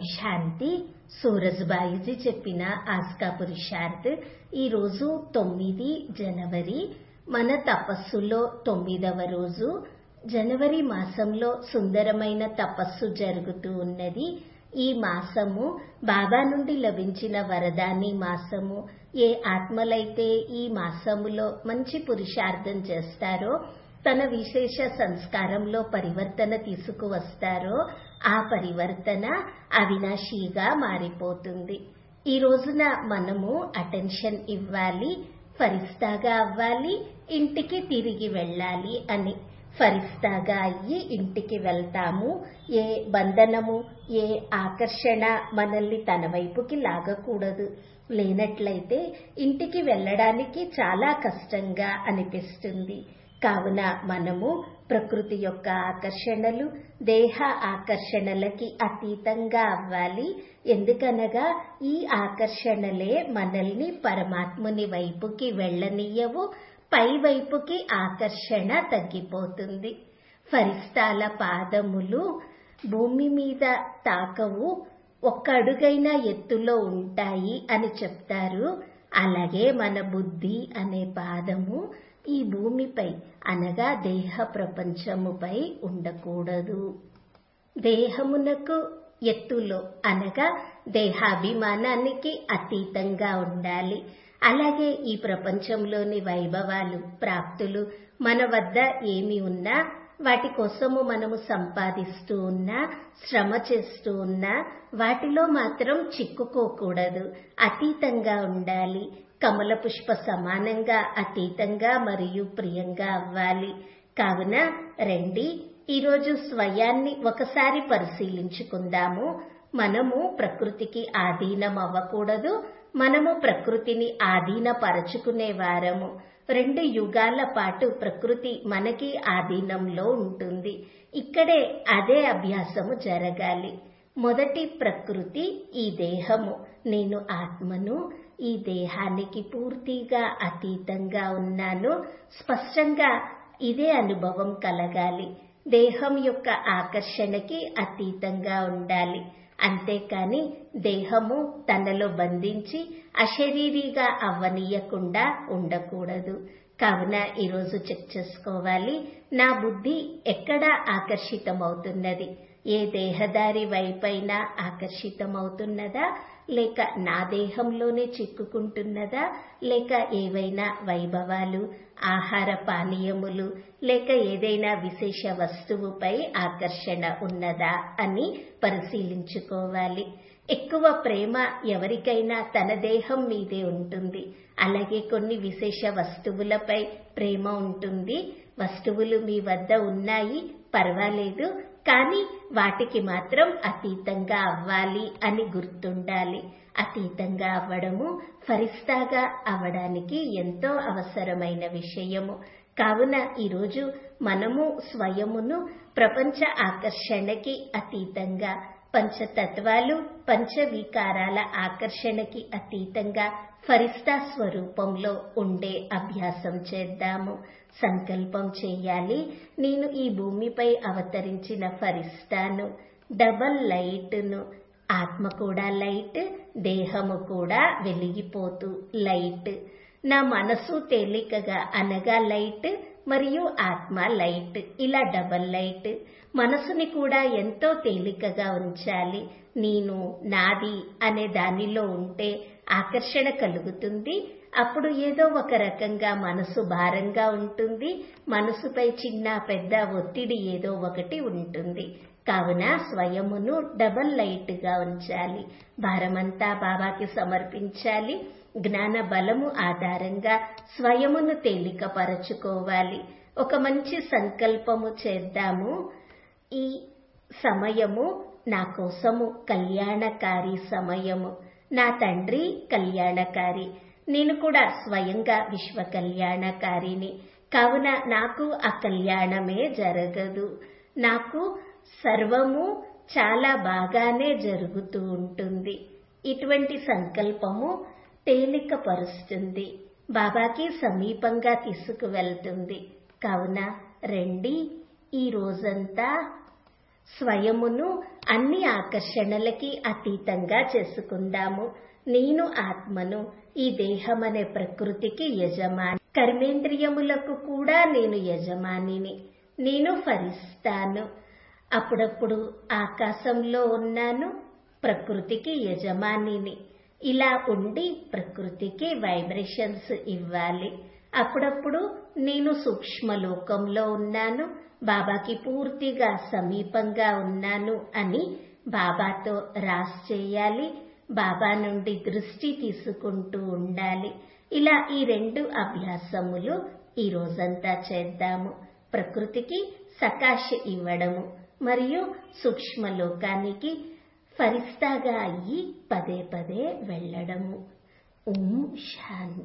శాంతి సూరజ్బాయిజీ చెప్పిన ఆస్కా పురుషార్థ్. ఈరోజు 9 జనవరి. మన తపస్సులో 9వ రోజు. జనవరి మాసంలో సుందరమైన తపస్సు జరుగుతూ ఉన్నది. ఈ మాసము బాబా నుండి లభించిన వరదాని మాసము. ఏ ఆత్మలైతే ఈ మాసములో మంచి పురుషార్థం చేస్తారో, తన విశేష సంస్కారంలో పరివర్తన తీసుకువస్తారో, ఆ పరివర్తన అవినాశిగా మారిపోతుంది. ఈ రోజున మనము అటెన్షన్ ఇవ్వాలి, ఫరిస్తాగా అవ్వాలి, ఇంటికి తిరిగి వెళ్ళాలి అని. ఫరిస్తాగా అయ్యి ఇంటికి వెళ్తాము. ఏ బంధనము, ఏ ఆకర్షణ మనల్ని తన వైపుకి లాగకూడదు. లేనట్లయితే ఇంటికి వెళ్ళడానికి చాలా కష్టంగా అనిపిస్తుంది. కావున మనము ప్రకృతి యొక్క ఆకర్షణలు, దేహ ఆకర్షణలకి అతీతంగా అవ్వాలి. ఎందుకనగా ఈ ఆకర్షణలే మనల్ని పరమాత్ముని వైపుకి వెళ్ళనీయవు. పై వైపుకి ఆకర్షణ తగ్గిపోతుంది. ఫరిస్తాల పాదములు భూమి మీద తాకవు, ఒక్క అడుగైనా ఎత్తులో ఉంటాయి అని చెప్తారు. అలాగే మన బుద్ధి అనే పాదము ఈ భూమిపై అనగా దేహ ప్రపంచముపై ఉండకూడదు. దేహమునకు ఎత్తులో అనగా దేహాభిమానానికి అతీతంగా ఉండాలి. అలాగే ఈ ప్రపంచంలోని వైభవాలు, ప్రాప్తులు మన వద్ద ఏమి ఉన్నా, వాటి కోసము మనము సంపాదిస్తూ ఉన్నా, శ్రమ చేస్తూ ఉన్నా, వాటిలో మాత్రం చిక్కుకోకూడదు. అతీతంగా ఉండాలి. కమల పుష్ప సమానంగా అతీతంగా మరియు ప్రియంగా అవ్వాలి. కావున రండి, ఈరోజు స్వయాన్ని ఒకసారి పరిశీలించుకుందాము. మనము ప్రకృతికి ఆధీనం అవ్వకూడదు. మనము ప్రకృతిని ఆధీనపరచుకునే వారము. 2 యుగాల పాటు ప్రకృతి మనకి ఆధీనంలో ఉంటుంది. ఇక్కడే అదే అభ్యాసము జరగాలి. మొదటి ప్రకృతి ఈ దేహము. నేను ఆత్మను. ఈ దేహానికి పూర్తిగా అతీతంగా ఉన్నాను. స్పష్టంగా ఇదే అనుభవం కలగాలి. దేహం యొక్క ఆకర్షణకి అతీతంగా ఉండాలి. అంతేకాని దేహము తనలో బంధించి అశరీరిగా అవ్వనీయకుండా ఉండకూడదు. కావున ఈరోజు చెక్ చేసుకోవాలి, నా బుద్ధి ఎక్కడ ఆకర్షితమవుతున్నది? ఏ దేహదారి వైపైనా ఆకర్షితమవుతున్నదా, లేక నా దేహంలోనే చిక్కుకుంటున్నదా, లేక ఏవైనా వైభవాలు, ఆహార పానీయములు, లేక ఏదైనా విశేష వస్తువుపై ఆకర్షణ ఉన్నదా అని పరిశీలించుకోవాలి. ఎక్కువ ప్రేమ ఎవరికైనా తన దేహం మీదే ఉంటుంది. అలాగే కొన్ని విశేష వస్తువులపై ప్రేమ ఉంటుంది. వస్తువులు మీ వద్ద ఉన్నాయి, పర్వాలేదు, కానీ వాటికి మాత్రం అతీతంగా అవ్వాలి అని గుర్తుండాలి. అతీతంగా అవ్వడము ఫరిస్తాగా అవ్వడానికి ఎంతో అవసరమైన విషయము. కావున ఈరోజు మనము స్వయమును ప్రపంచ ఆకర్షణకి అతీతంగా, పంచతత్వాలు, పంచవికారాల ఆకర్షణకి అతీతంగా ఫరిస్తా స్వరూపంలో ఉండే అభ్యాసం చేద్దాము. సంకల్పం చేయాలి, నేను ఈ భూమిపై అవతరించిన ఫరిస్తాను, డబల్ లైట్ను. ఆత్మ కూడా లైట్, దేహము కూడా వెలిగిపోతూ లైట్. నా మనసు తేలికగా అనగా లైట్ మరియు ఆత్మ లైట్, ఇలా డబల్ లైట్. మనసుని కూడా ఎంతో తేలికగా ఉంచాలి. నేను, నాది అనే దానిలో ఉంటే ఆకర్షణ కలుగుతుంది. అప్పుడు ఏదో ఒక రకంగా మనసు భారంగా ఉంటుంది. మనసుపై చిన్న పెద్ద ఒత్తిడి ఏదో ఒకటి ఉంటుంది. కావున స్వయమును డబల్ లైట్ గా ఉంచాలి. భారమంతా బాబాకి సమర్పించాలి. జ్ఞాన బలము ఆధారంగా స్వయమును తేలికపరచుకోవాలి. ఒక మంచి సంకల్పము చేద్దాము. ఈ సమయము నా కోసము కళ్యాణకారి సమయము. నా తండ్రి కళ్యాణకారి, నేను కూడా స్వయంగా విశ్వ కళ్యాణకారిని. కావున నాకు ఆ కళ్యాణమే జరగదు. నాకు సర్వము చాలా బాగానే జరుగుతూ ఉంటుంది. ఇటువంటి సంకల్పము తేలికపరుస్తుంది, బాబాకి సమీపంగా తీసుకువెళ్తుంది. కావున రండి, ఈ రోజంతా స్వయమును అన్ని ఆకర్షణలకి అతీతంగా చేసుకుందాము. నేను ఆత్మను, ఈ దేహమనే ప్రకృతికి యజమాని. కర్మేంద్రియములకు కూడా నేను యజమానిని. నేను ఫరిస్తాను. అప్పుడప్పుడు ఆకాశంలో ఉన్నాను, ప్రకృతికి యజమానిని. ఇలా ఉండి ప్రకృతికి వైబ్రేషన్స్ ఇవ్వాలి. అప్పుడప్పుడు నేను సూక్ష్మలోకంలో ఉన్నాను, బాబాకి పూర్తిగా సమీపంగా ఉన్నాను అని బాబాతో రాస్ చేయాలి. బాబా నుండి దృష్టి తీసుకుంటూ ఉండాలి. ఇలా ఈ 2 అభ్యాసములు ఈ రోజంతా చేద్దాము. ప్రకృతికి సకాశ ఇవ్వడము మరియు సూక్ష్మలోకానికి ఫరిస్తాగా అయ్యి పదే పదే వెళ్ళడము. ఓం శాంతి.